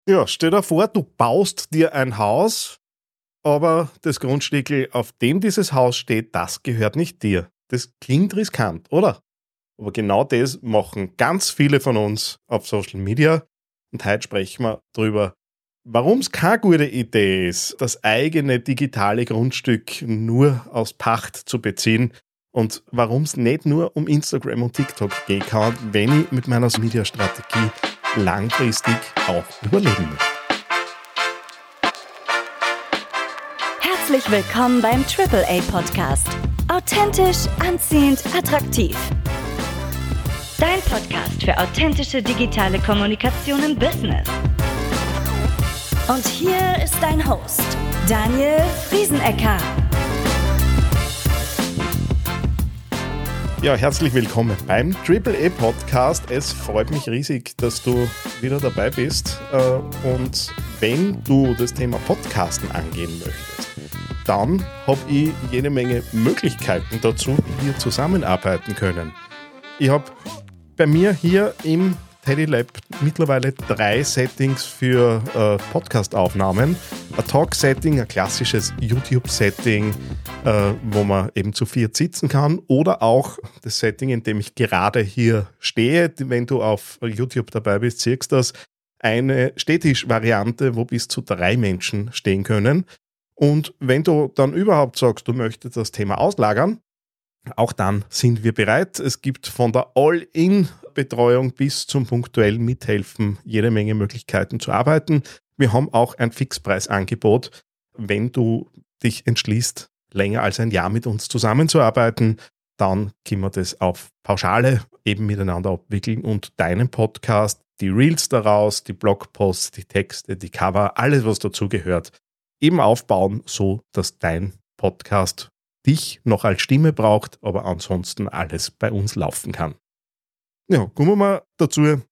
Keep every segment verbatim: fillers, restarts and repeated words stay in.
Ja, stell dir vor, du baust dir ein Haus, aber das Grundstückl, auf dem dieses Haus steht, das gehört nicht dir. Das klingt riskant, oder? Aber genau das machen ganz viele von uns auf Social Media. Und heute sprechen wir darüber, warum es keine gute Idee ist, das eigene digitale Grundstück nur aus Pacht zu beziehen und warum es nicht nur um Instagram und TikTok gehen kann, wenn ich mit meiner Social-Media-Strategie langfristig auch überleben möchte. Herzlich willkommen beim Triple A Podcast. Authentisch, anziehend, attraktiv. Dein Podcast für authentische digitale Kommunikation im Business. Und hier ist dein Host, Daniel Friesenecker. Ja, herzlich willkommen beim Triple A Podcast. Es freut mich riesig, dass du wieder dabei bist. Und wenn du das Thema Podcasten angehen möchtest, dann habe ich jede Menge Möglichkeiten dazu, wie wir zusammenarbeiten können. Ich habe bei mir hier im Teddy Lab mittlerweile drei Settings für äh, Podcast-Aufnahmen. Ein Talk-Setting, ein klassisches YouTube-Setting, äh, wo man eben zu viert sitzen kann, oder auch das Setting, in dem ich gerade hier stehe. Wenn du auf YouTube dabei bist, siehst du das, eine Stehtisch-Variante, wo bis zu drei Menschen stehen können. Und wenn du dann überhaupt sagst, du möchtest das Thema auslagern, auch dann sind wir bereit. Es gibt von der All-In-Betreuung bis zum punktuellen Mithelfen jede Menge Möglichkeiten zu arbeiten. Wir haben auch ein Fixpreisangebot, wenn du dich entschließt, länger als ein Jahr mit uns zusammenzuarbeiten, dann können wir das auf Pauschale eben miteinander abwickeln und deinen Podcast, die Reels daraus, die Blogposts, die Texte, die Cover, alles was dazugehört, eben aufbauen, so dass dein Podcast dich noch als Stimme braucht, aber ansonsten alles bei uns laufen kann. Ja, kommen wir mal dazu,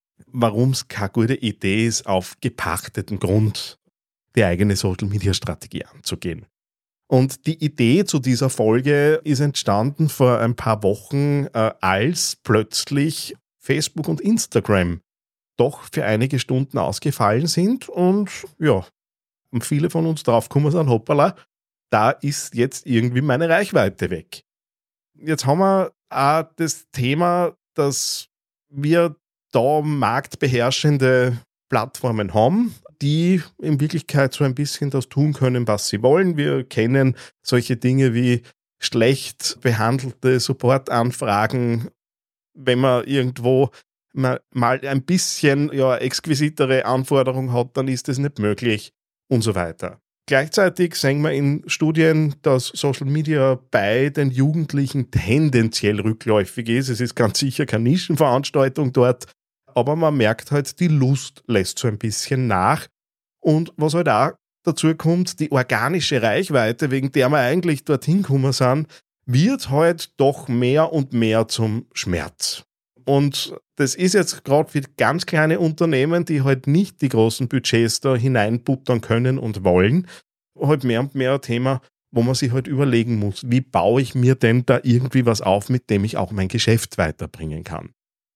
warum es keine gute Idee ist, auf gepachteten Grund die eigene Social-Media-Strategie anzugehen. Und die Idee zu dieser Folge ist entstanden vor ein paar Wochen, äh, als plötzlich Facebook und Instagram doch für einige Stunden ausgefallen sind und ja, viele von uns draufgekommen sind, hoppala, da ist jetzt irgendwie meine Reichweite weg. Jetzt haben wir auch das Thema, dass wir da marktbeherrschende Plattformen haben, die in Wirklichkeit so ein bisschen das tun können, was sie wollen. Wir kennen solche Dinge wie schlecht behandelte Supportanfragen, wenn man irgendwo mal ein bisschen ja, exquisitere Anforderungen hat, dann ist das nicht möglich und so weiter. Gleichzeitig sehen wir in Studien, dass Social Media bei den Jugendlichen tendenziell rückläufig ist. Es ist ganz sicher keine Nischenveranstaltung dort, aber man merkt halt, die Lust lässt so ein bisschen nach. Und was halt auch dazu kommt, die organische Reichweite, wegen der wir eigentlich dorthin gekommen sind, wird halt doch mehr und mehr zum Schmerz. Und das ist jetzt gerade für ganz kleine Unternehmen, die halt nicht die großen Budgets da hineinbuttern können und wollen, halt mehr und mehr ein Thema, wo man sich halt überlegen muss, wie baue ich mir denn da irgendwie was auf, mit dem ich auch mein Geschäft weiterbringen kann.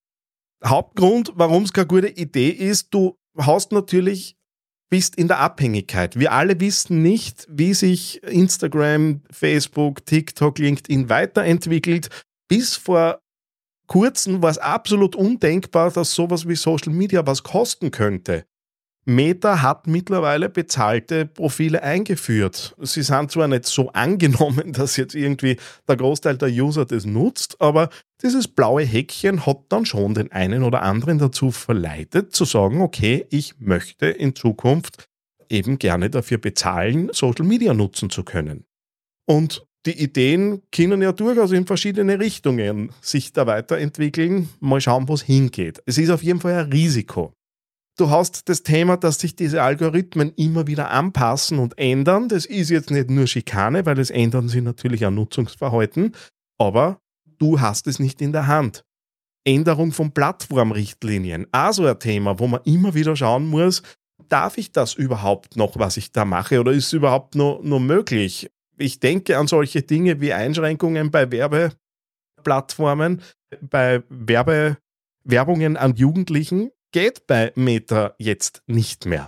Hauptgrund, warum es keine gute Idee ist, du hast natürlich, bist in der Abhängigkeit. Wir alle wissen nicht, wie sich Instagram, Facebook, TikTok, LinkedIn weiterentwickelt. Bis vor kurzem war es absolut undenkbar, dass sowas wie Social Media was kosten könnte. Meta hat mittlerweile bezahlte Profile eingeführt. Sie sind zwar nicht so angenommen, dass jetzt irgendwie der Großteil der User das nutzt, aber dieses blaue Häkchen hat dann schon den einen oder anderen dazu verleitet, zu sagen, okay, ich möchte in Zukunft eben gerne dafür bezahlen, Social Media nutzen zu können. Und die Ideen können ja durchaus in verschiedene Richtungen sich da weiterentwickeln. Mal schauen, wo es hingeht. Es ist auf jeden Fall ein Risiko. Du hast das Thema, dass sich diese Algorithmen immer wieder anpassen und ändern. Das ist jetzt nicht nur Schikane, weil es ändern sich natürlich auch Nutzungsverhalten, aber du hast es nicht in der Hand. Änderung von Plattformrichtlinien, also ein Thema, wo man immer wieder schauen muss, darf ich das überhaupt noch, was ich da mache, oder ist es überhaupt noch, noch möglich? Ich denke an solche Dinge wie Einschränkungen bei Werbeplattformen, bei Werbe, Werbungen an Jugendlichen. geht bei Meta jetzt nicht mehr.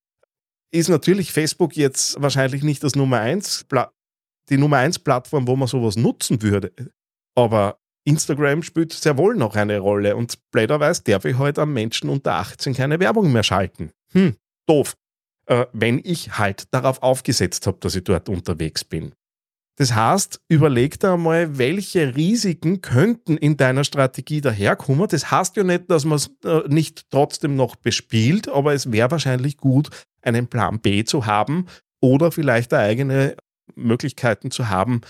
Ist natürlich Facebook jetzt wahrscheinlich nicht das Nummer eins, die Nummer eins Plattform, wo man sowas nutzen würde. Aber Instagram spielt sehr wohl noch eine Rolle und blöderweise darf ich heute an Menschen unter achtzehn keine Werbung mehr schalten. Hm, doof. Äh, wenn ich halt darauf aufgesetzt habe, dass ich dort unterwegs bin. Das heißt, überleg dir einmal, welche Risiken könnten in deiner Strategie daherkommen. Das heißt ja nicht, dass man es äh, nicht trotzdem noch bespielt, aber es wäre wahrscheinlich gut, einen Plan B zu haben oder vielleicht eigene Möglichkeiten zu haben,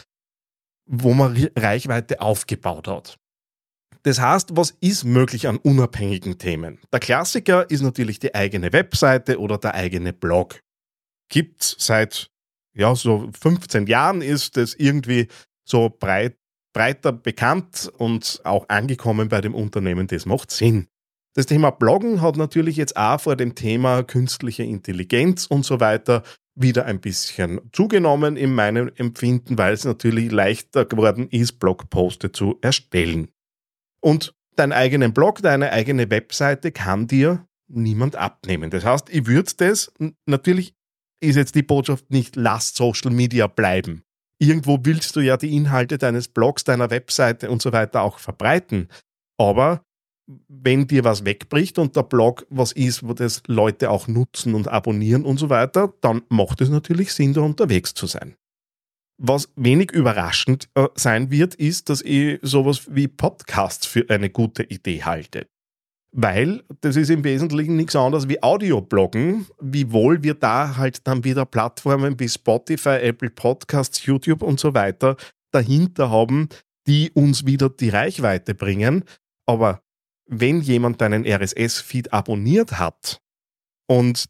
wo man Reichweite aufgebaut hat. Das heißt, was ist möglich an unabhängigen Themen? Der Klassiker ist natürlich die eigene Webseite oder der eigene Blog. Gibt's seit ja, so fünfzehn Jahren, ist das irgendwie so breit, breiter bekannt und auch angekommen bei dem Unternehmen. Das macht Sinn. Das Thema Bloggen hat natürlich jetzt auch vor dem Thema künstliche Intelligenz und so weiter wieder ein bisschen zugenommen in meinem Empfinden, weil es natürlich leichter geworden ist, Blogposte zu erstellen. Und deinen eigenen Blog, deine eigene Webseite kann dir niemand abnehmen. Das heißt, ich würde das, natürlich ist jetzt die Botschaft nicht, lass Social Media bleiben. Irgendwo willst du ja die Inhalte deines Blogs, deiner Webseite und so weiter auch verbreiten. Aber wenn dir was wegbricht und der Blog was ist, wo das Leute auch nutzen und abonnieren und so weiter, dann macht es natürlich Sinn, da unterwegs zu sein. Was wenig überraschend äh, sein wird, ist, dass ich sowas wie Podcasts für eine gute Idee halte. Weil das ist im Wesentlichen nichts anderes wie Audiobloggen, wiewohl wir da halt dann wieder Plattformen wie Spotify, Apple Podcasts, YouTube und so weiter dahinter haben, die uns wieder die Reichweite bringen. Aber wenn jemand deinen R S S-Feed abonniert hat und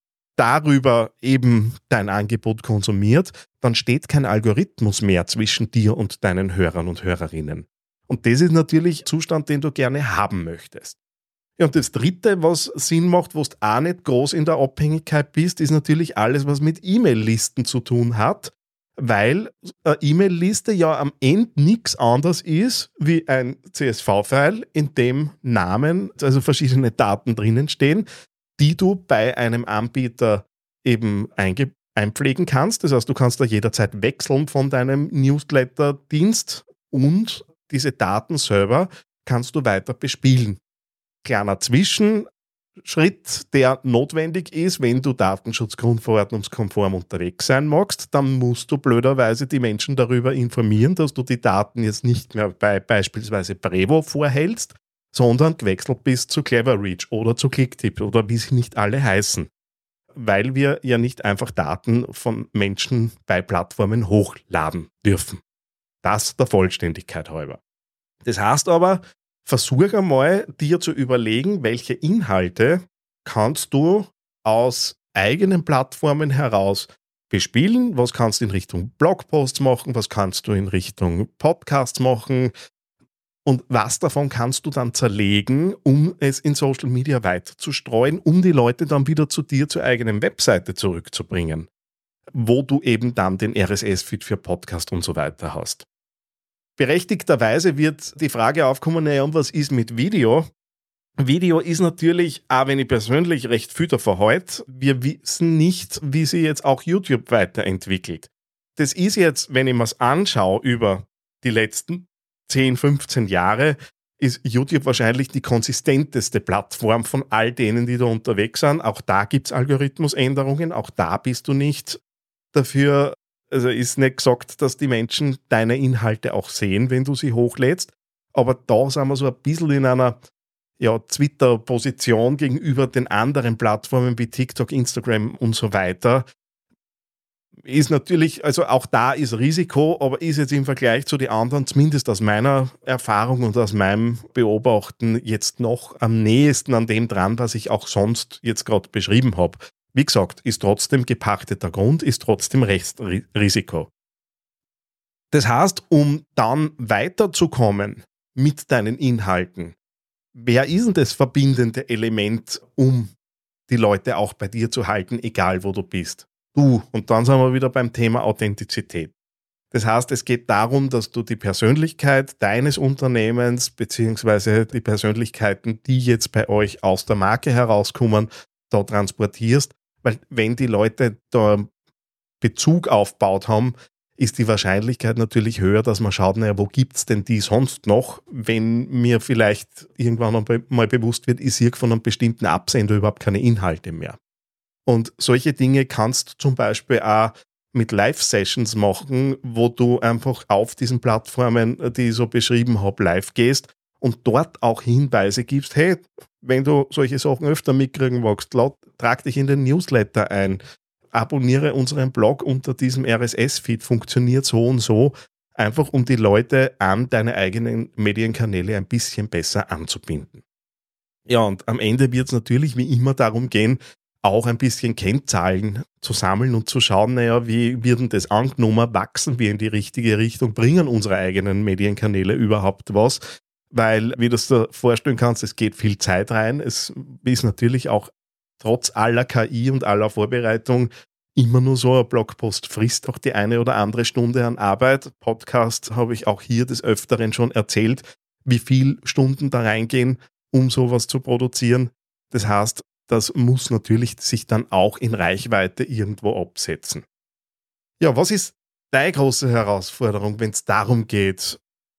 darüber eben dein Angebot konsumiert, dann steht kein Algorithmus mehr zwischen dir und deinen Hörern und Hörerinnen. Und das ist natürlich ein Zustand, den du gerne haben möchtest. Ja, und das Dritte, was Sinn macht, wo du auch nicht groß in der Abhängigkeit bist, ist natürlich alles, was mit E-Mail-Listen zu tun hat, weil eine E-Mail-Liste ja am Ende nichts anderes ist wie ein C S V-File, in dem Namen, also verschiedene Daten drinnen stehen, die du bei einem Anbieter eben einge- einpflegen kannst. Das heißt, du kannst da jederzeit wechseln von deinem Newsletter-Dienst und diese Daten selber kannst du weiter bespielen. Kleiner Zwischenschritt, der notwendig ist, wenn du datenschutzgrundverordnungskonform unterwegs sein magst, dann musst du blöderweise die Menschen darüber informieren, dass du die Daten jetzt nicht mehr bei beispielsweise Brevo vorhältst, sondern gewechselt bist zu Cleverreach oder zu Clicktip oder wie sie nicht alle heißen. Weil wir ja nicht einfach Daten von Menschen bei Plattformen hochladen dürfen. Das der Vollständigkeit halber. Das heißt aber, versuch einmal, dir zu überlegen, welche Inhalte kannst du aus eigenen Plattformen heraus bespielen, was kannst du in Richtung Blogposts machen, was kannst du in Richtung Podcasts machen und was davon kannst du dann zerlegen, um es in Social Media weiter zu streuen, um die Leute dann wieder zu dir zur eigenen Webseite zurückzubringen, wo du eben dann den R S S-Feed für Podcast und so weiter hast. Berechtigterweise wird die Frage aufkommen, naja, und was ist mit Video? Video ist natürlich, auch wenn ich persönlich recht viel davon halte, wir wissen nicht, wie sich jetzt auch YouTube weiterentwickelt. Das ist jetzt, wenn ich mir es anschaue, über die letzten zehn, fünfzehn Jahre, ist YouTube wahrscheinlich die konsistenteste Plattform von all denen, die da unterwegs sind. Auch da gibt es Algorithmusänderungen, auch da bist du nicht dafür. Also ist nicht gesagt, dass die Menschen deine Inhalte auch sehen, wenn du sie hochlädst. Aber da sind wir so ein bisschen in einer ja, Twitter-Position gegenüber den anderen Plattformen wie TikTok, Instagram und so weiter. Ist natürlich, also auch da ist Risiko, aber ist jetzt im Vergleich zu den anderen, zumindest aus meiner Erfahrung und aus meinem Beobachten, jetzt noch am nächsten an dem dran, was ich auch sonst jetzt gerade beschrieben habe. Wie gesagt, ist trotzdem gepachteter Grund, ist trotzdem Rechtsrisiko. Das heißt, um dann weiterzukommen mit deinen Inhalten, wer ist denn das verbindende Element, um die Leute auch bei dir zu halten, egal wo du bist? Du. Und dann sind wir wieder beim Thema Authentizität. Das heißt, es geht darum, dass du die Persönlichkeit deines Unternehmens beziehungsweise die Persönlichkeiten, die jetzt bei euch aus der Marke herauskommen, da transportierst. Weil wenn die Leute da Bezug aufgebaut haben, ist die Wahrscheinlichkeit natürlich höher, dass man schaut, naja, wo gibt es denn die sonst noch, wenn mir vielleicht irgendwann mal bewusst wird, ich sehe von einem bestimmten Absender überhaupt keine Inhalte mehr. Und solche Dinge kannst du zum Beispiel auch mit Live-Sessions machen, wo du einfach auf diesen Plattformen, die ich so beschrieben habe, live gehst und dort auch Hinweise gibst, hey, wenn du solche Sachen öfter mitkriegen magst, laut, trag dich in den Newsletter ein, abonniere unseren Blog unter diesem R S S-Feed, funktioniert so und so, einfach um die Leute an deine eigenen Medienkanäle ein bisschen besser anzubinden. Ja, und am Ende wird es natürlich wie immer darum gehen, auch ein bisschen Kennzahlen zu sammeln und zu schauen, naja, wie wird denn das angenommen, wachsen wir in die richtige Richtung, bringen unsere eigenen Medienkanäle überhaupt was? Weil, wie du es dir vorstellen kannst, es geht viel Zeit rein. Es ist natürlich auch trotz aller K I und aller Vorbereitung immer nur so, ein Blogpost frisst auch die eine oder andere Stunde an Arbeit. Podcast habe ich auch hier des Öfteren schon erzählt, wie viel Stunden da reingehen, um sowas zu produzieren. Das heißt, das muss natürlich sich dann auch in Reichweite irgendwo absetzen. Ja, was ist deine große Herausforderung, wenn es darum geht,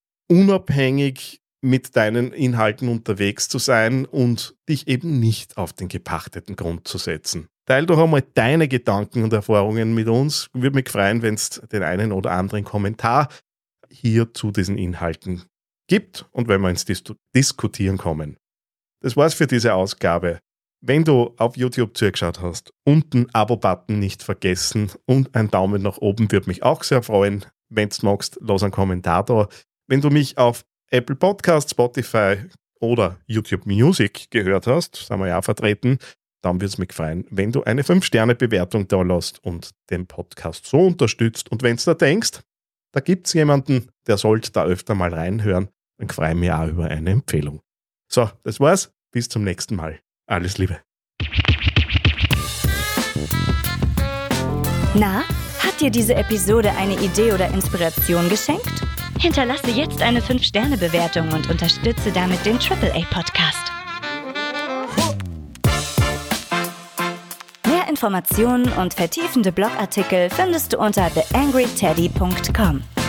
unabhängig mit deinen Inhalten unterwegs zu sein und dich eben nicht auf den gepachteten Grund zu setzen? Teil doch einmal deine Gedanken und Erfahrungen mit uns. Würde mich freuen, wenn es den einen oder anderen Kommentar hier zu diesen Inhalten gibt und wenn wir ins Dis- Diskutieren kommen. Das war's für diese Ausgabe. Wenn du auf YouTube zugeschaut hast, unten Abo-Button nicht vergessen und ein Daumen nach oben würde mich auch sehr freuen. Wenn du magst, lass einen Kommentar da. Wenn du mich auf Apple Podcasts, Spotify oder YouTube Music gehört hast, sind wir ja auch vertreten, dann würde es mich freuen, wenn du eine fünf Sterne Bewertung da lässt und den Podcast so unterstützt. Und wenn du da denkst, da gibt es jemanden, der sollte da öfter mal reinhören, dann freue ich mich auch über eine Empfehlung. So, das war's. Bis zum nächsten Mal. Alles Liebe. Na, hat dir diese Episode eine Idee oder Inspiration geschenkt? Hinterlasse jetzt eine fünf Sterne Bewertung und unterstütze damit den Triple A Podcast. Mehr Informationen und vertiefende Blogartikel findest du unter the angry teddy dot com.